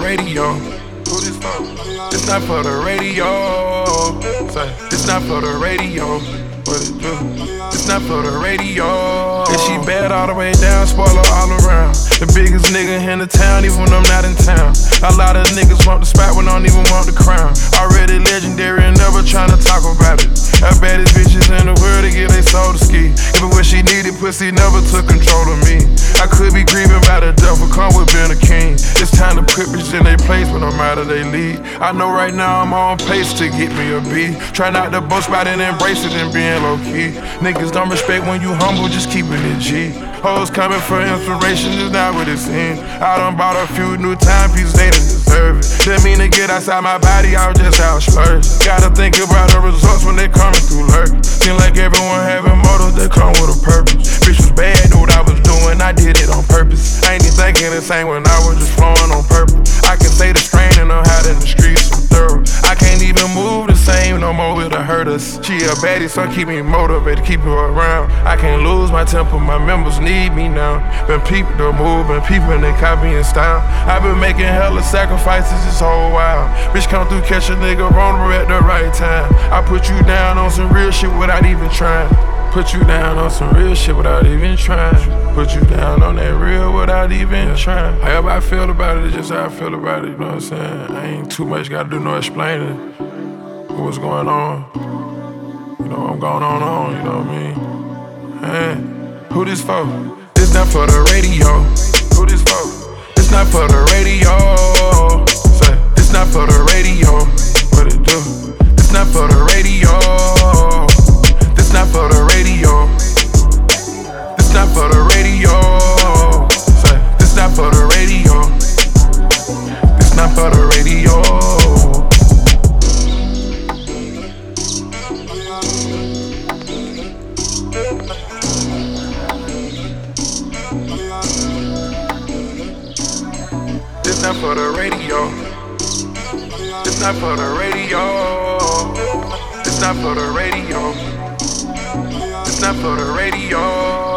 radio. Who this for? It's not for the radio. Say, it's not for the radio. What it do? It's not for the radio. And she bad all the way down, spoiler all around. The biggest nigga in the town, even when I'm not in town. A lot of niggas want the spot when I don't even want the crown. Already legendary and never tryna talk about it. The baddest bitches in the world to get they soul to ski. Even when she needed pussy, never took control of me. I could be grieving by the devil, come with being a king. It's time to put bitches in their place when I'm out of their league. I know right now I'm on pace to get me a B. Try not to boast about it and embrace it and being low key. Niggas don't respect when you humble, just keeping it G. Hoes coming for inspiration is not what it seems. I done bought a few new timepieces, they didn't deserve it. Didn't mean to get outside my body, I was just out splurged. Gotta think about the results when they coming through lurk. Seem like everyone having motives that come with a purpose. Bitch was bad, knew what I was doing, I did it on purpose. I ain't even thinking the same when I was just flowing on purpose. I can say the strain and I'm out in the streets, I'm thorough. I can't even move the same no more, it'll hurt us. She a baddie, so keep me motivated, keep her around. I can't lose my temper, my members need me now. Been people to move, been people and they copy in style. I've been making hella sacrifices this whole while. Bitch come through, catch a nigga vulnerable at the right time. I put you down on some real shit without even trying. Put you down on some real shit without even trying. Put you down on that real without even trying. However I feel about it, it's just how I feel about it, you know what I'm saying? I ain't too much gotta do no explaining what's going on. You know, I'm going on, you know what I mean? Hey, who this for? It's not for the radio. Who this for? It's not for the radio. Say, it's not for the radio. What it do? It's not for the radio. It's not for the radio. It's not for the radio. Say, it's not for the radio. It's not for the radio. It's not for the radio. It's not for the radio. It's not for the radio. It's not for the radio.